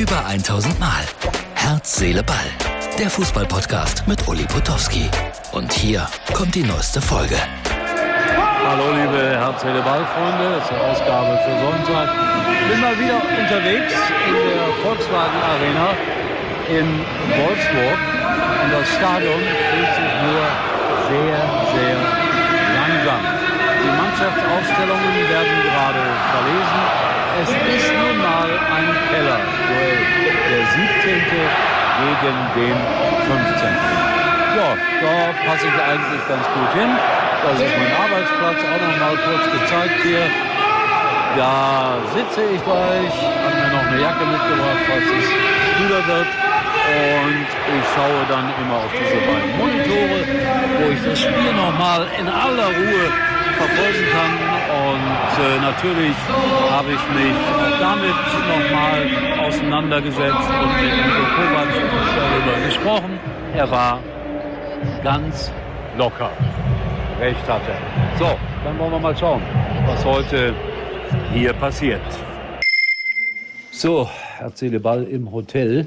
Über 1000 Mal. Herz, Seele, Ball. Der Fußball-Podcast mit Uli Potowski. Und hier kommt die neueste Folge. Hallo liebe Herz, Seele, Ball-Freunde, das ist die Ausgabe für Sonntag. Ich bin mal wieder unterwegs in der Volkswagen Arena in Wolfsburg. Und das Stadion fühlt sich nur sehr, sehr langsam. Die Mannschaftsaufstellungen werden gerade verlesen. Es ist nun mal ein Keller-Duell. Der 17. gegen den 15. Ja, da passe ich eigentlich ganz gut hin. Das ist mein Arbeitsplatz, auch noch mal kurz gezeigt hier. Da sitze ich gleich, habe mir noch eine Jacke mitgebracht, falls es kühler wird. Und ich schaue dann immer auf diese beiden Monitore, wo ich das Spiel noch mal in aller Ruhe verfolgen kann. Und natürlich habe ich mich damit noch mal auseinandergesetzt und mit Niko Kovac darüber gesprochen. Er war ganz locker. Recht hat er. So, dann wollen wir mal schauen, was heute hier passiert. So, Herz, Seele, Ball im Hotel.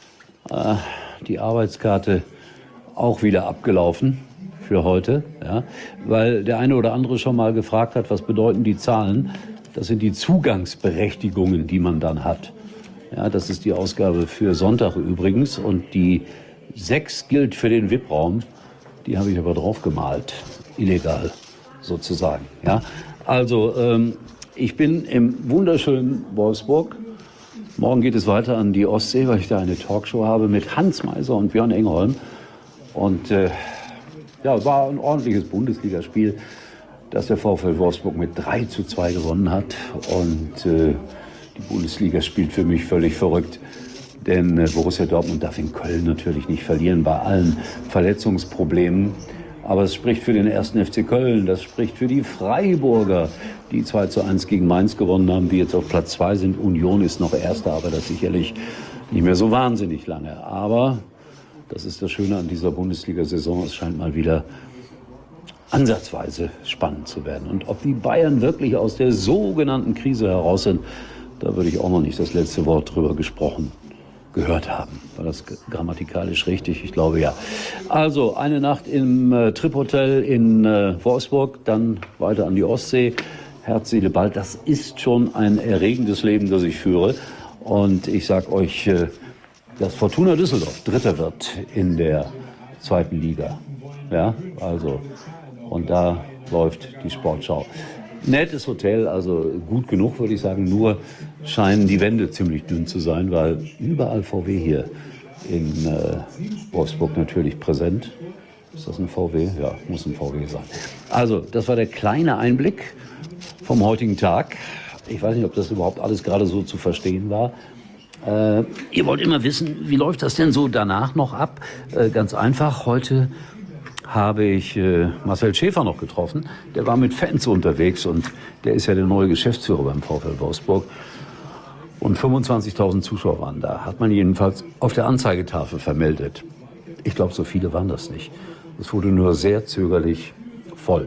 Die Arbeitskarte auch wieder abgelaufen für heute. Ja, weil der eine oder andere schon mal gefragt hat, was bedeuten die Zahlen? Das sind die Zugangsberechtigungen, die man dann hat. Ja, das ist die Ausgabe für Sonntag übrigens. Und die 6 gilt für den VIP-Raum. Die habe ich aber drauf gemalt. Illegal, sozusagen. Ja, also ich bin im wunderschönen Wolfsburg. Morgen geht es weiter an die Ostsee, weil ich da eine Talkshow habe mit Hans Meiser und Björn Engholm. Und ja, war ein ordentliches Bundesligaspiel, das der VfL Wolfsburg mit 3:2 gewonnen hat. Und die Bundesliga spielt für mich völlig verrückt. Denn Borussia Dortmund darf in Köln natürlich nicht verlieren bei allen Verletzungsproblemen. Aber es spricht für den 1. FC Köln, das spricht für die Freiburger, die 2:1 gegen Mainz gewonnen haben, die jetzt auf Platz 2 sind. Union ist noch Erster, aber das sicherlich nicht mehr so wahnsinnig lange. Aber das ist das Schöne an dieser Bundesliga-Saison, es scheint mal wieder ansatzweise spannend zu werden. Und ob die Bayern wirklich aus der sogenannten Krise heraus sind, da würde ich auch noch nicht das letzte Wort drüber gehört haben. War das grammatikalisch richtig? Ich glaube ja. Also eine Nacht im Trip-Hotel in Wolfsburg, dann weiter an die Ostsee. Herz, Seele, Ball, das ist schon ein erregendes Leben, das ich führe. Und ich sag euch, dass Fortuna Düsseldorf Dritter wird in der 2. Liga. Ja, also, und da läuft die Sportschau. Nettes Hotel, also gut genug, würde ich sagen. Nur scheinen die Wände ziemlich dünn zu sein, weil überall VW hier in Wolfsburg natürlich präsent. Ist das ein VW? Ja, muss ein VW sein. Also, das war der kleine Einblick vom heutigen Tag. Ich weiß nicht, ob das überhaupt alles gerade so zu verstehen war. Ihr wollt immer wissen, wie läuft das denn so danach noch ab? Ganz einfach, heute habe ich Marcel Schäfer noch getroffen. Der war mit Fans unterwegs und der ist ja der neue Geschäftsführer beim VfL Wolfsburg. Und 25.000 Zuschauer waren da. Hat man jedenfalls auf der Anzeigetafel vermeldet. Ich glaube, so viele waren das nicht. Es wurde nur sehr zögerlich voll.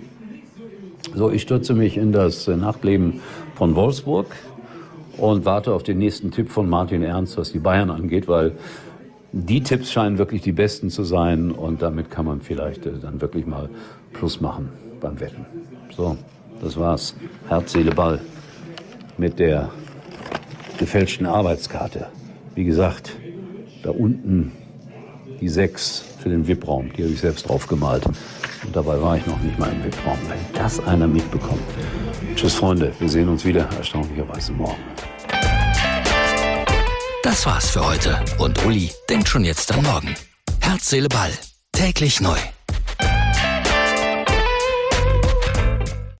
So, ich stürze mich in das Nachtleben von Wolfsburg und warte auf den nächsten Tipp von Martin Ernst, was die Bayern angeht, weil die Tipps scheinen wirklich die besten zu sein und damit kann man vielleicht dann wirklich mal Plus machen beim Wetten. So, das war's. Herz, Seele, Ball mit der gefälschten Arbeitskarte. Wie gesagt, da unten die 6 für den VIP-Raum, die habe ich selbst drauf gemalt. Und dabei war ich noch nicht mal im VIP-Raum. Wenn das einer mitbekommt. Tschüss Freunde, wir sehen uns wieder erstaunlicherweise morgen. Das war's für heute. Und Uli denkt schon jetzt an morgen. Herz, Seele, Ball. Täglich neu.